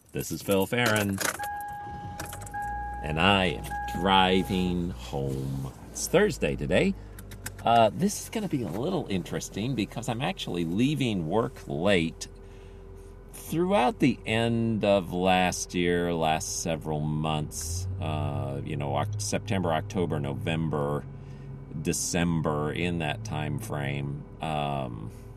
This is Phil Farron, and I am driving home. It's Thursday today. This is going to be a little interesting because I'm actually leaving work late. Throughout the end of last year, last several months, September, October, November, December, in that time frame, I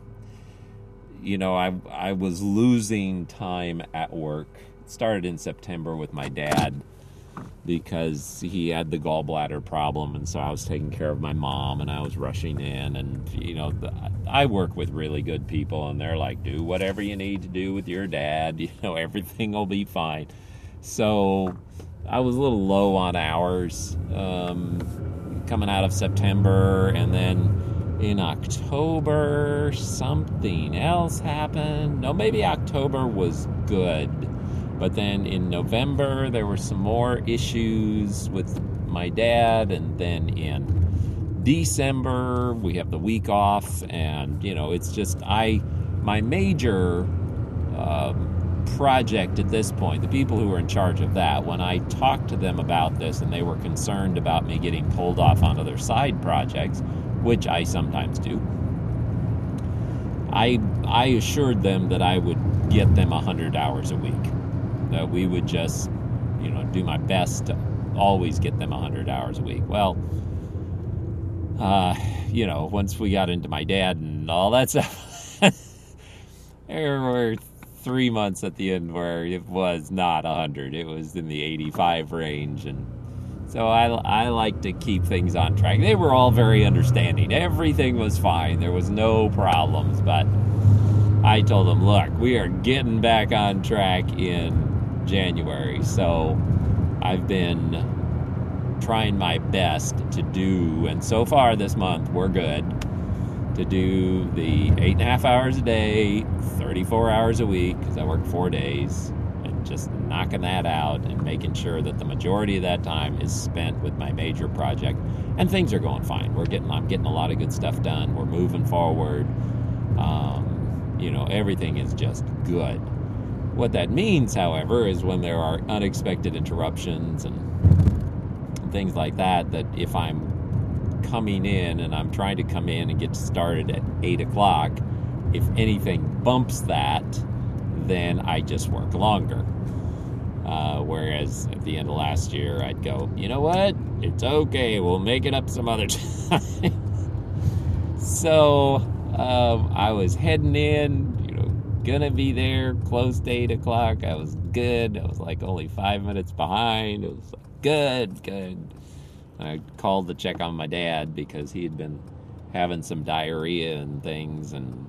was losing time at work. It started in September with my dad because he had the gallbladder problem, and so I was taking care of my mom, and I was rushing in, and, I work with really good people, and they're like, do whatever you need to do with your dad, everything will be fine. So I was a little low on hours coming out of September, and then in October, something else happened. No, maybe October was good. But then in November, there were some more issues with my dad. And then in December, we have the week off. And, it's just my major project at this point, the people who were in charge of that, when I talked to them about this and they were concerned about me getting pulled off onto their side projects, which I sometimes do, I assured them that I would get them 100 hours a week. That we would just, do my best to always get them 100 hours a week. Well, once we got into my dad and all that stuff, there were 3 months at the end where it was not 100. It was in the 85 range, and so I like to keep things on track. They were all very understanding. Everything was fine. There was no problems, but I told them, look, we are getting back on track in January. So I've been trying my best to do, and so far this month we're good, to do the 8.5 hours a day, 34 hours a week, because I work 4 days, and just knocking that out and making sure that the majority of that time is spent with my major project. And things are going fine. I'm getting a lot of good stuff done. We're moving forward. Everything is just good. What that means, however, is when there are unexpected interruptions and things like that if I'm coming in and I'm trying to come in and get started at 8 o'clock, if anything bumps that, then I just work longer. Whereas at the end of last year, I'd go, you know what? It's okay. We'll make it up some other time. So I was heading in, gonna be there close to 8 o'clock. I was good. I was like only 5 minutes behind. It was like, good. I called to check on my dad because he had been having some diarrhea and things, and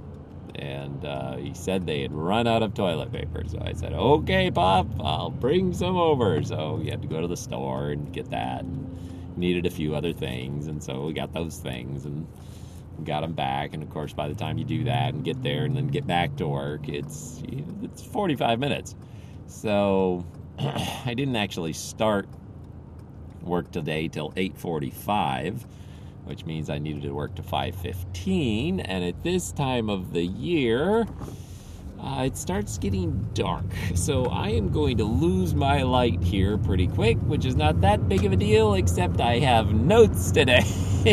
he said they had run out of toilet paper. So I said, okay, Pop, I'll bring some over. So we had to go to the store and get that, and needed a few other things, and so we got those things and got them back. And of course, by the time you do that and get there and then get back to work, it's 45 minutes. So I didn't actually start work today till 8:45, which means I needed to work to 5:15. And at this time of the year, it starts getting dark. So I am going to lose my light here pretty quick, which is not that big of a deal, except I have notes today.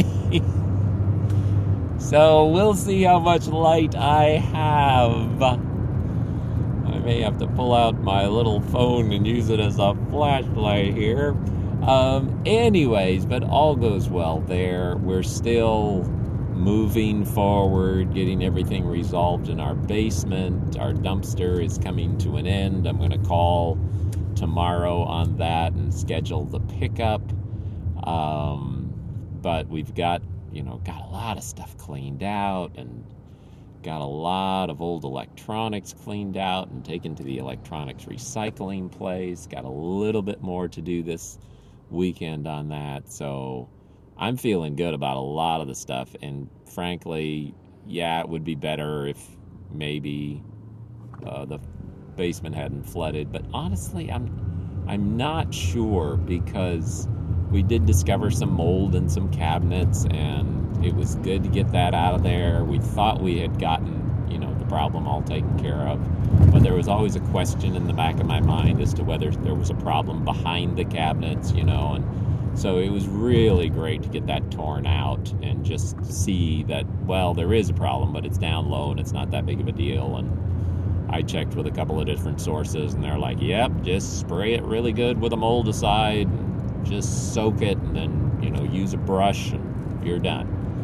So we'll see how much light I have. I may have to pull out my little phone and use it as a flashlight here. Anyways, but all goes well there. We're still moving forward, getting everything resolved in our basement. Our dumpster is coming to an end. I'm going to call tomorrow on that and schedule the pickup. But we've got a lot of stuff cleaned out, and got a lot of old electronics cleaned out and taken to the electronics recycling place. Got a little bit more to do this weekend on that. So I'm feeling good about a lot of the stuff. And frankly, it would be better if maybe the basement hadn't flooded. But honestly, I'm not sure, because we did discover some mold in some cabinets, and it was good to get that out of there. We thought we had gotten, the problem all taken care of. But there was always a question in the back of my mind as to whether there was a problem behind the cabinets, and so it was really great to get that torn out and just see that, well, there is a problem, but it's down low and it's not that big of a deal. And I checked with a couple of different sources, and they're like, yep, just spray it really good with a moldicide, and just soak it, and then, use a brush, and you're done.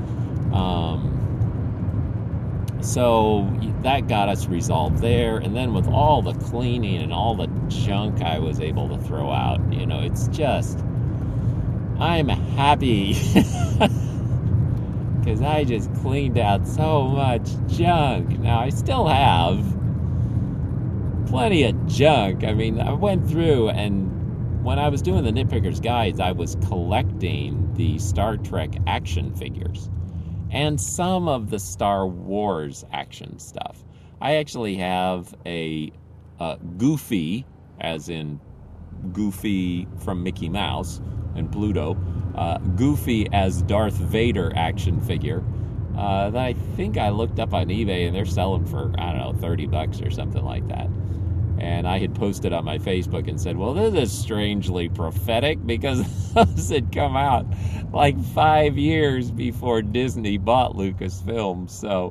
So that got us resolved there. And then with all the cleaning and all the junk I was able to throw out, it's just, I'm happy because I just cleaned out so much junk. Now, I still have plenty of junk. I mean, I went through, and when I was doing the Nitpicker's Guides, I was collecting the Star Trek action figures and some of the Star Wars action stuff. I actually have a Goofy, as in Goofy from Mickey Mouse and Pluto, Goofy as Darth Vader action figure that I think I looked up on eBay, and they're selling for, I don't know, $30 or something like that. And I had posted on my Facebook and said, well, this is strangely prophetic, because those had come out like 5 years before Disney bought Lucasfilm. So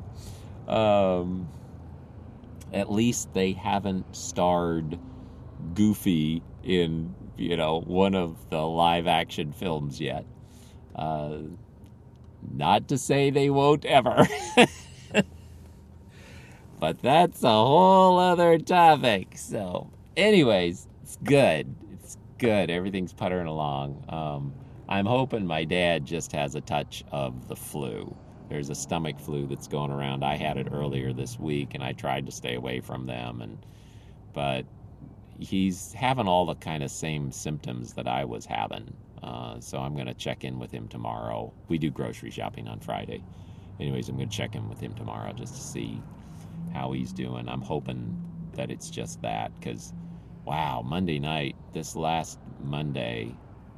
at least they haven't starred Goofy in, one of the live action films yet. Not to say they won't ever. But that's a whole other topic. So, anyways, it's good. It's good. Everything's puttering along. I'm hoping my dad just has a touch of the flu. There's a stomach flu that's going around. I had it earlier this week, and I tried to stay away from them. But he's having all the kind of same symptoms that I was having. So I'm going to check in with him tomorrow. We do grocery shopping on Friday. Anyways, I'm going to check in with him tomorrow just to see how he's doing. I'm hoping that it's just that, because, wow, Monday night, this last Monday,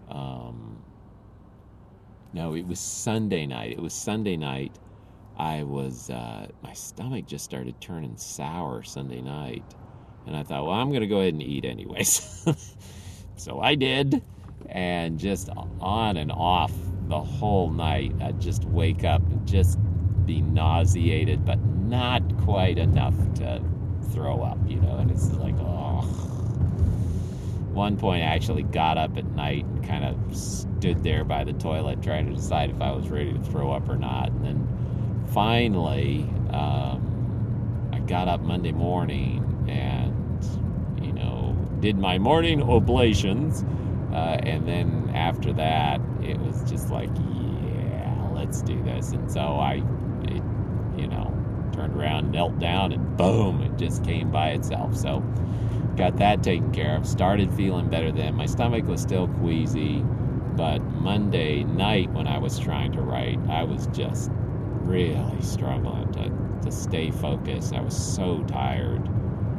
no, it was Sunday night. It was Sunday night. I was, my stomach just started turning sour Sunday night. And I thought, well, I'm going to go ahead and eat anyways. So I did. And just on and off the whole night, I'd just wake up and just be nauseated, but not quite enough to throw up, and it's like, oh. One point I actually got up at night and kind of stood there by the toilet trying to decide if I was ready to throw up or not. And then finally, I got up Monday morning and, did my morning oblations. And then after that, it was just like, yeah, let's do this. And so I turned around, knelt down, and boom, it just came by itself. So got that taken care of. Started feeling better then. My stomach was still queasy, but Monday night when I was trying to write, I was just really struggling to stay focused. I was so tired.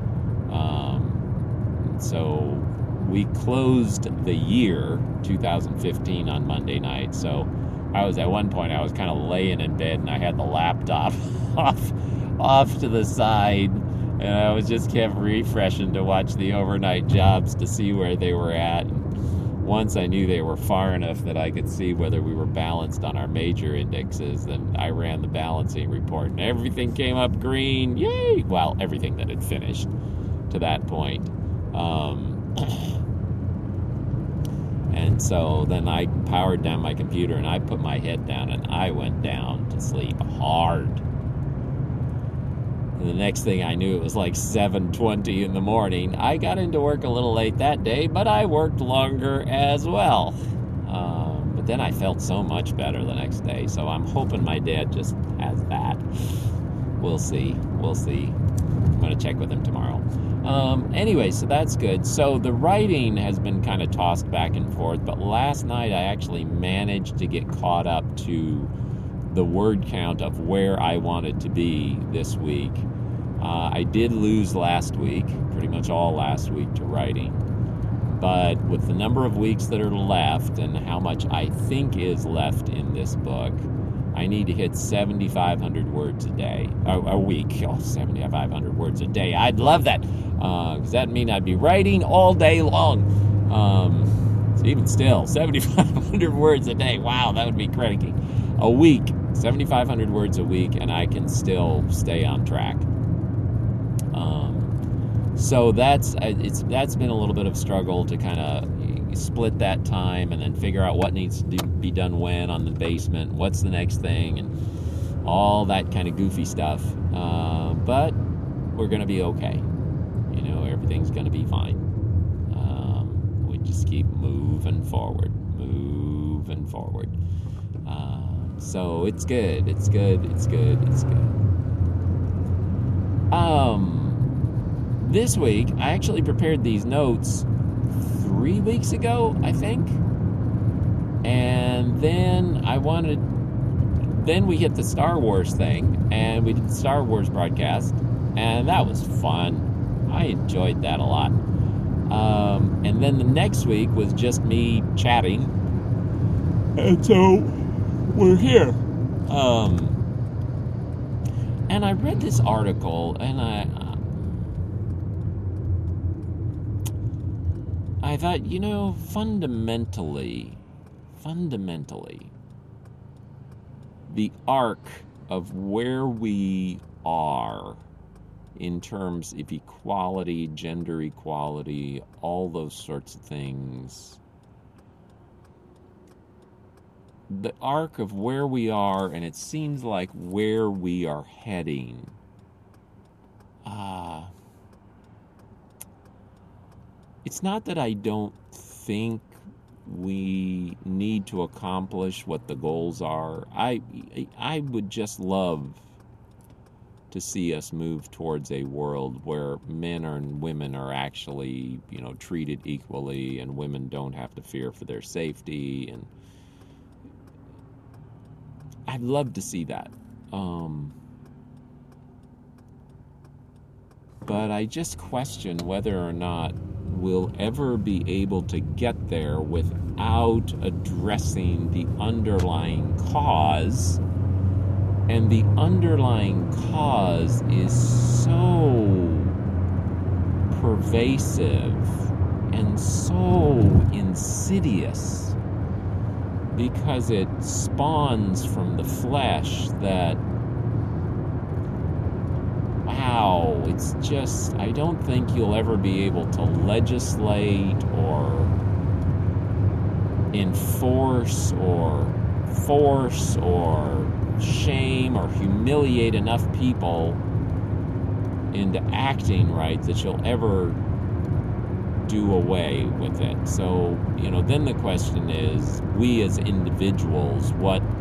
So we closed the year 2015 on Monday night. So I was, at one point, I was kind of laying in bed, and I had the laptop off to the side, and I was just kept refreshing to watch the overnight jobs to see where they were at. And once I knew they were far enough that I could see whether we were balanced on our major indexes, then I ran the balancing report, and everything came up green. Yay! Well, everything that had finished to that point. And so then I powered down my computer, and I put my head down, and I went down to sleep hard. And the next thing I knew, it was like 7:20 in the morning. I got into work a little late that day, but I worked longer as well. But then I felt so much better the next day, so I'm hoping my dad just has that. We'll see. I'm going to check with him tomorrow. Anyway, so that's good. So the writing has been kind of tossed back and forth, but last night I actually managed to get caught up to the word count of where I wanted to be this week. I did lose last week, pretty much all last week, to writing. But with the number of weeks that are left and how much I think is left in this book, I need to hit 7,500 words a day, a week. 7,500 words a day. I'd love that, because that means I'd be writing all day long. So even still, 7,500 words a day. Wow, that would be crazy. A week, 7,500 words a week, and I can still stay on track. So that's been a little bit of struggle to kind of split that time and then figure out what needs to be done when on the basement, what's the next thing, and all that kind of goofy stuff. But we're going to be okay. Everything's going to be fine. We just keep moving forward. So it's good. It's good. This week, I actually prepared these notes 3 weeks ago, I think. And then we hit the Star Wars thing, and we did the Star Wars broadcast, and that was fun. I enjoyed that a lot. And then the next week was just me chatting. And so, we're here. And I read this article, and I thought, fundamentally, the arc of where we are in terms of equality, gender equality, all those sorts of things, the arc of where we are, and it seems like where we are heading, it's not that I don't think we need to accomplish what the goals are. I would just love to see us move towards a world where men and women are actually, treated equally, and women don't have to fear for their safety, and I'd love to see that. But I just question whether or not we'll ever be able to get there without addressing the underlying cause. And the underlying cause is so pervasive and so insidious, because it spawns from the flesh that, wow, it's just, I don't think you'll ever be able to legislate or enforce or force or shame or humiliate enough people into acting right that you'll ever do away with it. So, then the question is, we as individuals,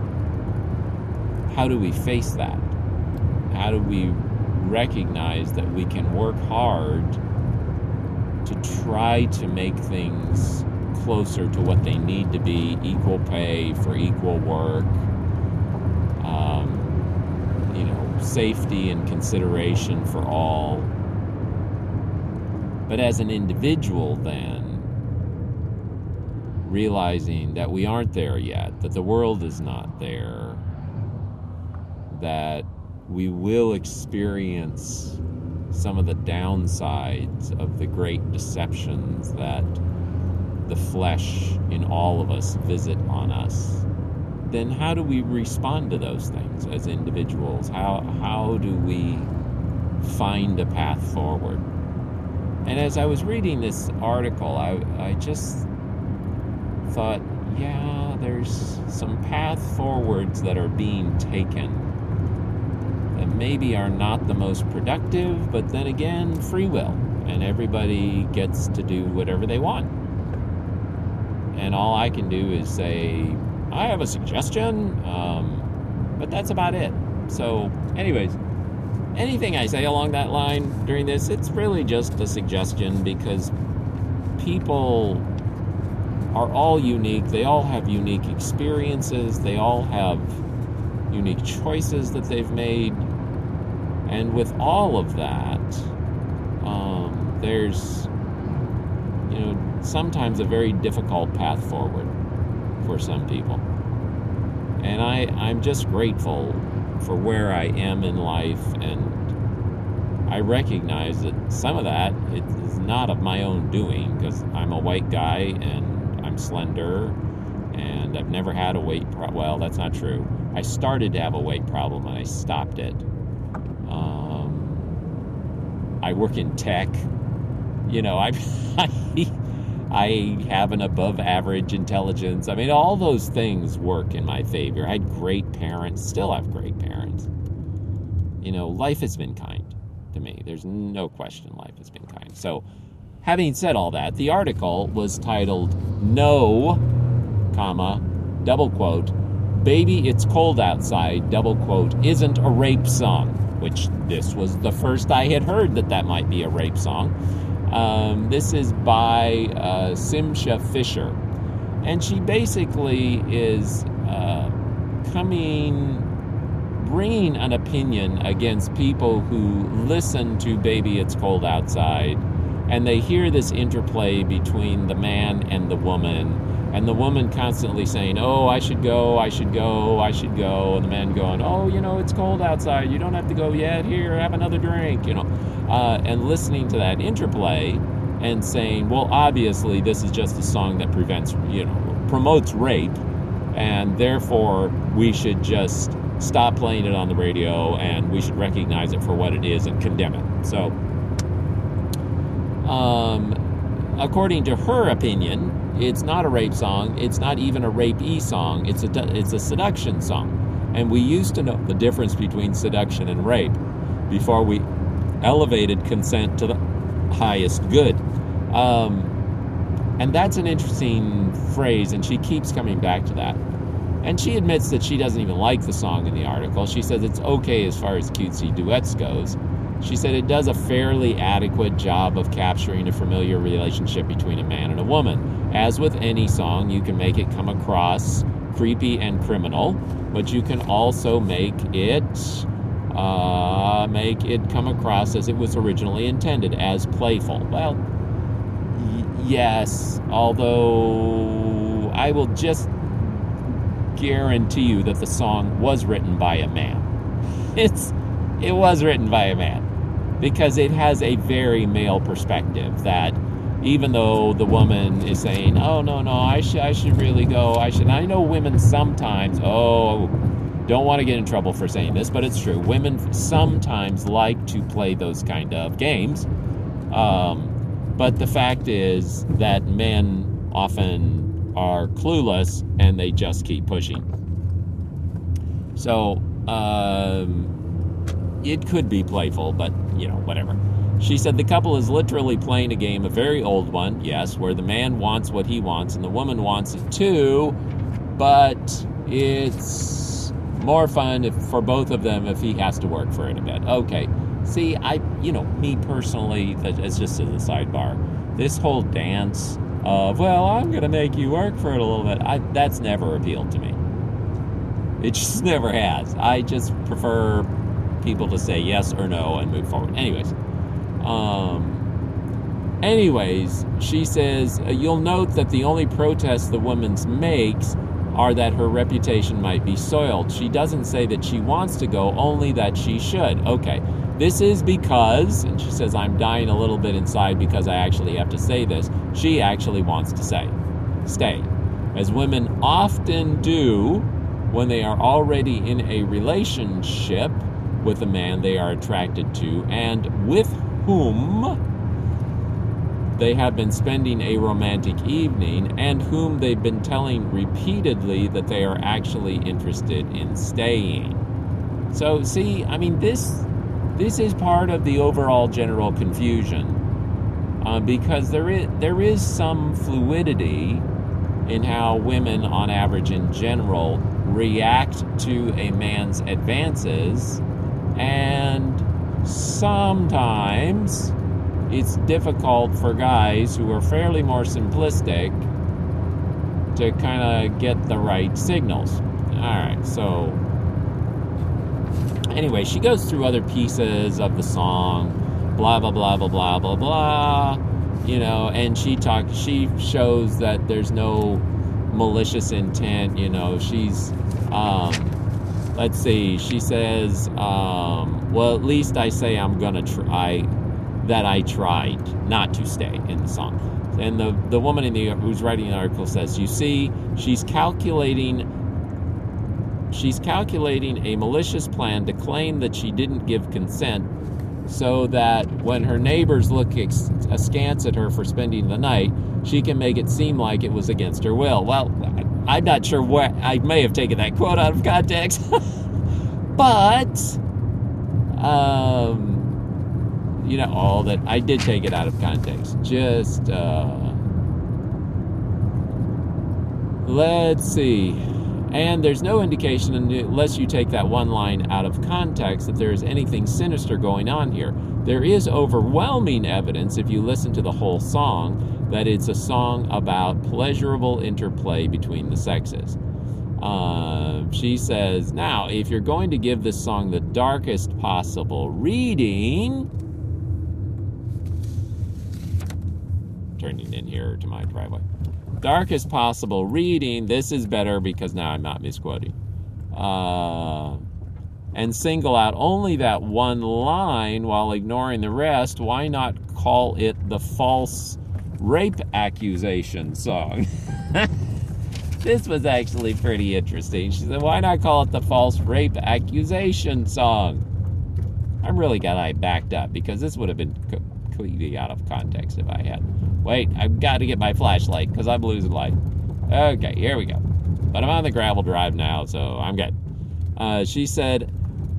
how do we face that? How do we recognize that we can work hard to try to make things closer to what they need to be, equal pay for equal work, safety and consideration for all. But as an individual, then, realizing that we aren't there yet, that the world is not there, that we will experience some of the downsides of the great deceptions that the flesh in all of us visit on us, then how do we respond to those things as individuals? How do we find a path forward? And as I was reading this article, I just thought, yeah, there's some path forwards that are being taken that maybe are not the most productive, but then again, free will, and everybody gets to do whatever they want. And all I can do is say, I have a suggestion, but that's about it. So, anyways, anything I say along that line during this, it's really just a suggestion, because people are all unique. They all have unique experiences. They all have unique choices that they've made. And with all of that, there's, sometimes a very difficult path forward for some people. And I'm just grateful for where I am in life, and I recognize that some of that is not of my own doing, because I'm a white guy and I'm slender, and I've never had a weight problem. Well, that's not true. I started to have a weight problem and I stopped it. I work in tech. You know, I have an above average intelligence. I mean, all those things work in my favor. I had great parents, still have great parents. You know, life has been kind to me. There's no question life has been kind. So, having said all that, the article was titled, "No, comma, double quote, Baby It's Cold Outside, double quote, isn't a rape song," which this was the first I had heard that might be a rape song. This is by Simcha Fisher, and she basically is bringing an opinion against people who listen to Baby It's Cold Outside, and they hear this interplay between the man and the woman, and the woman constantly saying, "Oh, I should go, I should go, I should go," and the man going, "Oh, you know, it's cold outside, you don't have to go yet, here, have another drink," you know, and listening to that interplay and saying, well, obviously this is just a song that promotes rape, and therefore we should just stop playing it on the radio and we should recognize it for what it is and condemn it. So, according to her opinion, it's not a rape song. It's not even a rape-y song. It's a seduction song. And we used to know the difference between seduction and rape before we elevated consent to the highest good. And that's an interesting phrase, and she keeps coming back to that. And she admits that she doesn't even like the song in the article. She says it's okay as far as cutesy duets goes. She said it does a fairly adequate job of capturing a familiar relationship between a man and a woman. As with any song, you can make it come across creepy and criminal, but you can also make it come across as it was originally intended, as playful. Well, yes, although I will just guarantee you that the song was written by a man. It was written by a man, because it has a very male perspective, that even though the woman is saying, "Oh, no, I should really go, I know women sometimes, don't want to get in trouble for saying this, but it's true, women sometimes like to play those kind of games, but the fact is that men often are clueless and they just keep pushing. So, it could be playful, but, whatever. She said the couple is literally playing a game, a very old one, yes, where the man wants what he wants and the woman wants it too, but it's more fun for both of them if he has to work for it a bit. Okay, see, me personally, that's just as a sidebar, this whole dance of, well, I'm going to make you work for it a little bit, that's never appealed to me. It just never has. I just prefer people to say yes or no and move forward. Anyways, she says, you'll note that the only protests the woman makes are that her reputation might be soiled. She doesn't say that she wants to go, only that she should. Okay, this is because, and she says, I'm dying a little bit inside because I actually have to say this, she actually wants to stay, as women often do when they are already in a relationship with a man they are attracted to and with whom they have been spending a romantic evening and whom they've been telling repeatedly that they are actually interested in staying. So, see, this is part of the overall general confusion, because there is some fluidity in how women, on average in general, react to a man's advances, and sometimes it's difficult for guys who are fairly more simplistic to kind of get the right signals. Alright, so anyway, she goes through other pieces of the song, blah, blah, blah, blah, blah, blah, blah, and she shows that there's no malicious intent, she's Let's see. She says, well, at least I say I'm going to try, that I tried not to stay in the song. And the woman who's writing the article says, you see, she's calculating a malicious plan to claim that she didn't give consent so that when her neighbors look askance at her for spending the night, she can make it seem like it was against her will. Well, I'm not sure what, I may have taken that quote out of context, but, all that, I did take it out of context. Just, let's see. And there's no indication, unless you take that one line out of context, that there is anything sinister going on here. There is overwhelming evidence, if you listen to the whole song, that it's a song about pleasurable interplay between the sexes. She says, now, if you're going to give this song the darkest possible reading... Turning in here to my driveway. Darkest possible reading, this is better because now I'm not misquoting. And single out only that one line while ignoring the rest, why not call it the false rape accusation song? This was actually pretty interesting. She said, why not call it the false rape accusation song? I'm really glad I backed up because this would have been completely out of context if I had. Wait, I've got to get my flashlight because I'm losing light. Okay, here we go. But I'm on the gravel drive now, so I'm good. She said,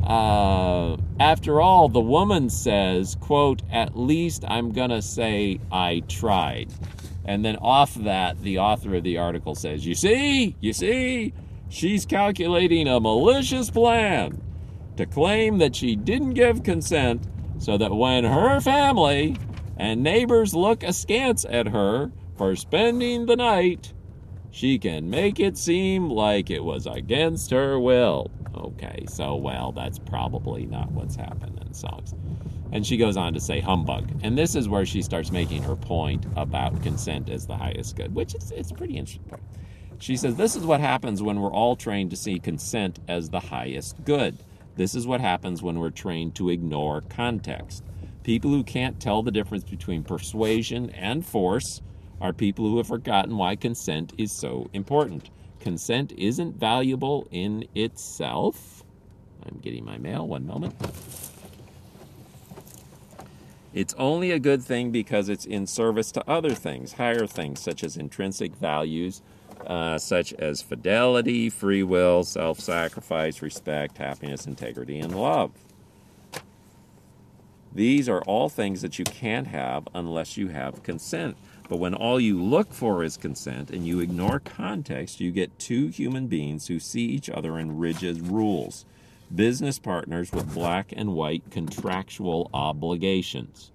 after all, the woman says, quote, at least I'm going to say I tried. And then off that, the author of the article says, you see, she's calculating a malicious plan to claim that she didn't give consent so that when her family and neighbors look askance at her for spending the night, she can make it seem like it was against her will. Okay, so, well, that's probably not what's happened in songs. And she goes on to say humbug. And this is where she starts making her point about consent as the highest good, which it's pretty interesting. She says, this is what happens when we're all trained to see consent as the highest good. This is what happens when we're trained to ignore context. People who can't tell the difference between persuasion and force are people who have forgotten why consent is so important. Consent isn't valuable in itself. I'm getting my mail, one moment. It's only a good thing because it's in service to other things, higher things, such as intrinsic values, such as fidelity, free will, self-sacrifice, respect, happiness, integrity, and love. These are all things that you can't have unless you have consent. But when all you look for is consent and you ignore context, you get two human beings who see each other in rigid rules. Business partners with black and white contractual obligations.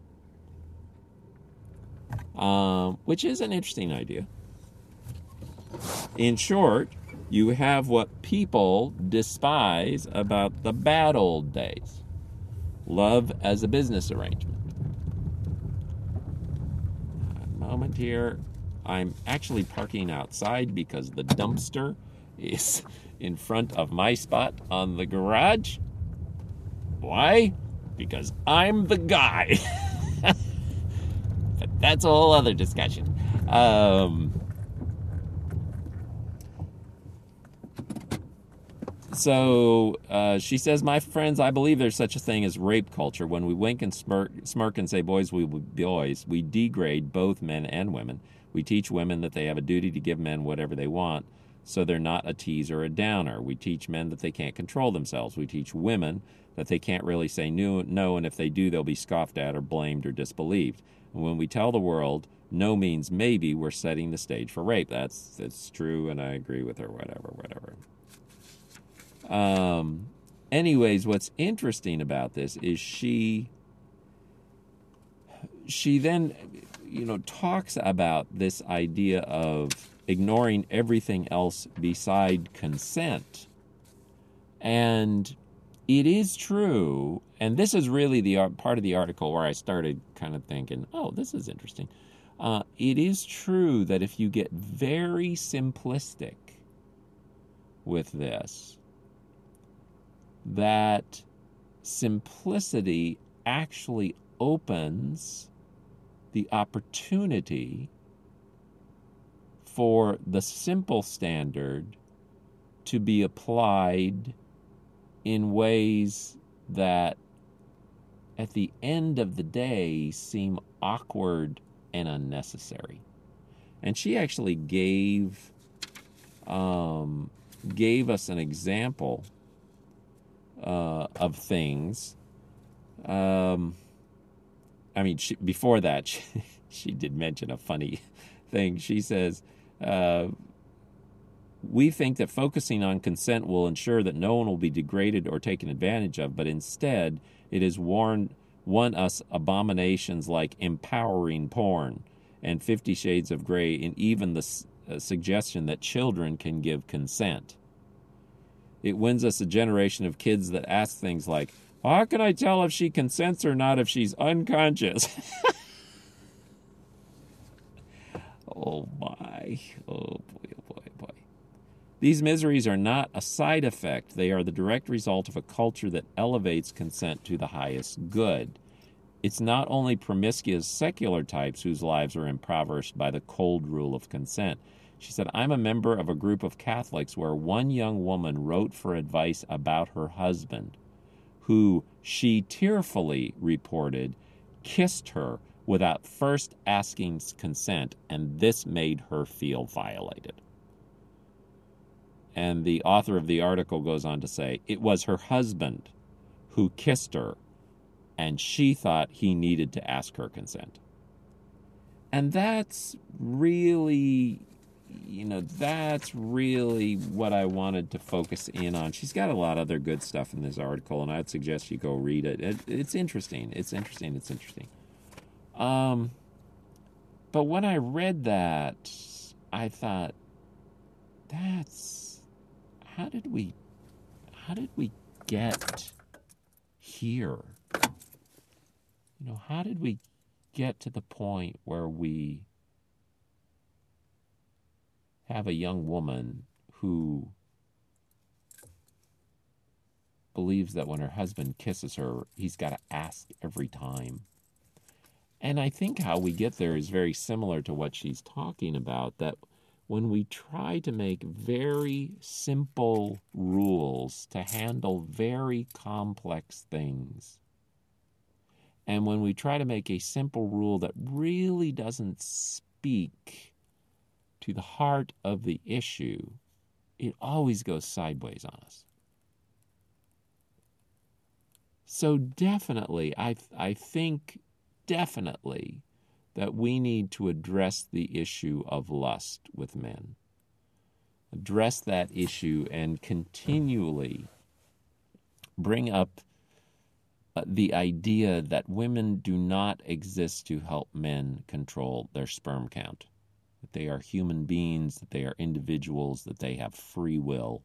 Which is an interesting idea. In short, you have what people despise about the bad old days. Love as a business arrangement. A moment here. I'm actually parking outside because the dumpster is in front of my spot on the garage. Why? Because I'm the guy. But that's a whole other discussion. So she says, my friends, I believe there's such a thing as rape culture. When we wink and smirk and say boys will be boys, we degrade both men and women. We teach women that they have a duty to give men whatever they want, so they're not a teaser or a downer. We teach men that they can't control themselves. We teach women that they can't really say no, and if they do, they'll be scoffed at or blamed or disbelieved. And when we tell the world no means maybe, we're setting the stage for rape. That's true, and I agree with her, whatever. Anyways, what's interesting about this is she then, talks about this idea of ignoring everything else beside consent. And it is true, and this is really the part of the article where I started kind of thinking, oh, this is interesting. It is true that if you get very simplistic with this, that simplicity actually opens the opportunity for the simple standard to be applied in ways that at the end of the day seem awkward and unnecessary. And she actually gave us an example of things. Before that, she did mention a funny thing. She says, we think that focusing on consent will ensure that no one will be degraded or taken advantage of, but instead it has won us abominations like empowering porn and 50 Shades of Grey, and even the suggestion that children can give consent. It wins us a generation of kids that ask things like, how can I tell if she consents or not if she's unconscious? Oh my. Oh boy, oh boy, oh boy. These miseries are not a side effect. They are the direct result of a culture that elevates consent to the highest good. It's not only promiscuous secular types whose lives are impoverished by the cold rule of consent. She said, I'm a member of a group of Catholics where one young woman wrote for advice about her husband, who she tearfully reported kissed her without first asking consent, and this made her feel violated. And the author of the article goes on to say, it was her husband who kissed her, and she thought he needed to ask her consent. And that's really, that's really what I wanted to focus in on. She's got a lot of other good stuff in this article, and I'd suggest you go read it. It's interesting. It's interesting. But when I read that, I thought, how did we get here? How did we get to the point where we have a young woman who believes that when her husband kisses her, he's got to ask every time? And I think how we get there is very similar to what she's talking about, that when we try to make very simple rules to handle very complex things, and when we try to make a simple rule that really doesn't speak to the heart of the issue, it always goes sideways on us. So definitely, I think definitely that we need to address the issue of lust with men. Address that issue and continually bring up the idea that women do not exist to help men control their sperm count, that they are human beings, that they are individuals, that they have free will.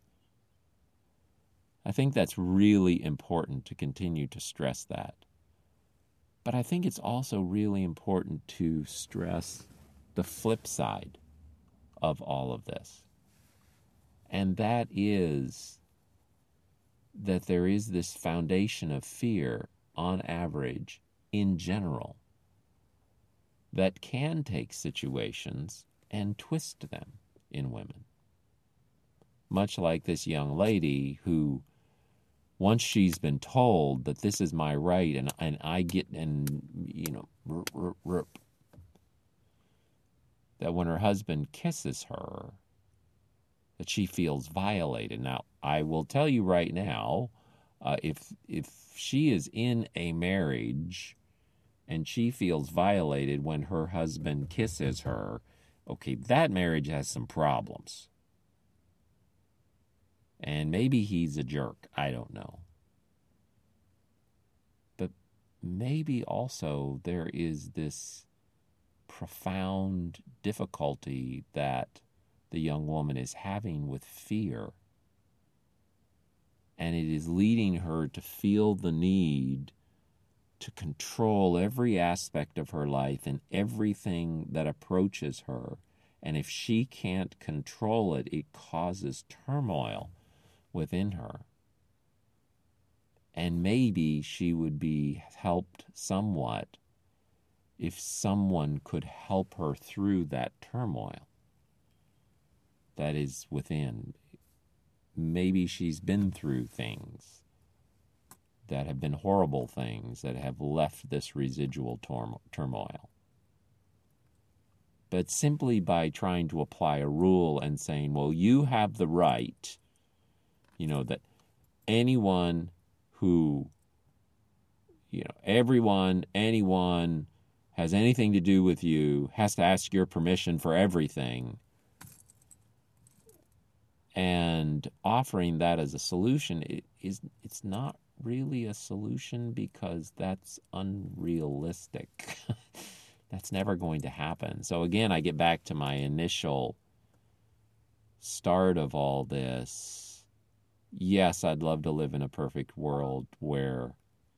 I think that's really important to continue to stress that. But I think it's also really important to stress the flip side of all of this. And that is that there is this foundation of fear, on average, in general, that can take situations and twist them in women. Much like this young lady who, once she's been told that this is my right and I get, that when her husband kisses her, that she feels violated. Now, I will tell you right now, if she is in a marriage and she feels violated when her husband kisses her, okay, that marriage has some problems. And maybe he's a jerk. I don't know. But maybe also there is this profound difficulty that the young woman is having with fear. And it is leading her to feel the need to control every aspect of her life and everything that approaches her And if she can't control it, it causes turmoil within her. And maybe she would be helped somewhat if someone could help her through that turmoil that is within. Maybe she's been through things that have been horrible things that have left this residual turmoil. But simply by trying to apply a rule and saying, well, you have the right, that anyone who, anyone has anything to do with you has to ask your permission for everything. And offering that as a solution, it's not really a solution because that's unrealistic. That's never going to happen. So again, I get back to my initial start of all this. Yes, I'd love to live in a perfect world where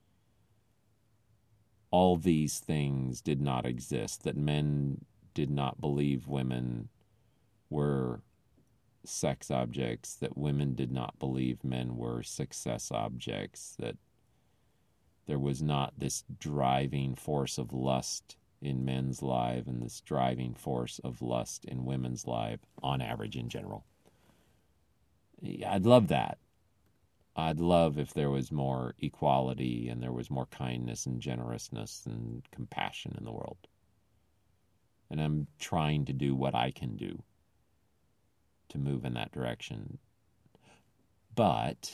all these things did not exist, that men did not believe women were sex objects, that women did not believe men were success objects, that there was not this driving force of lust in men's life and this driving force of lust in women's life, on average in general. I'd love that. I'd love if there was more equality and there was more kindness and generousness and compassion in the world. And I'm trying to do what I can do to move in that direction. But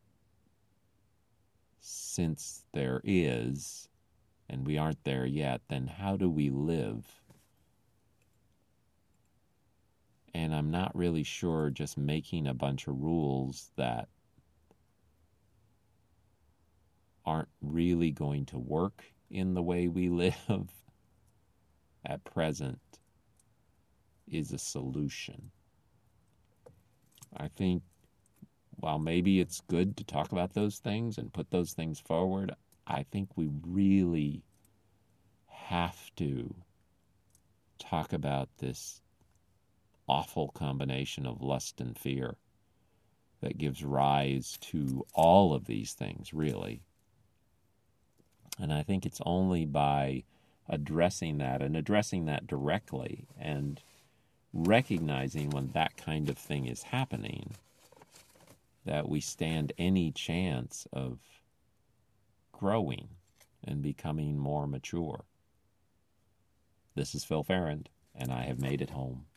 since there is, and we aren't there yet, then how do we live? And I'm not really sure just making a bunch of rules that aren't really going to work in the way we live at present is a solution. I think while maybe it's good to talk about those things and put those things forward, I think we really have to talk about this awful combination of lust and fear that gives rise to all of these things, really. And I think it's only by addressing that and addressing that directly and recognizing when that kind of thing is happening that we stand any chance of growing and becoming more mature. This is Phil Farrand, and I have made it home.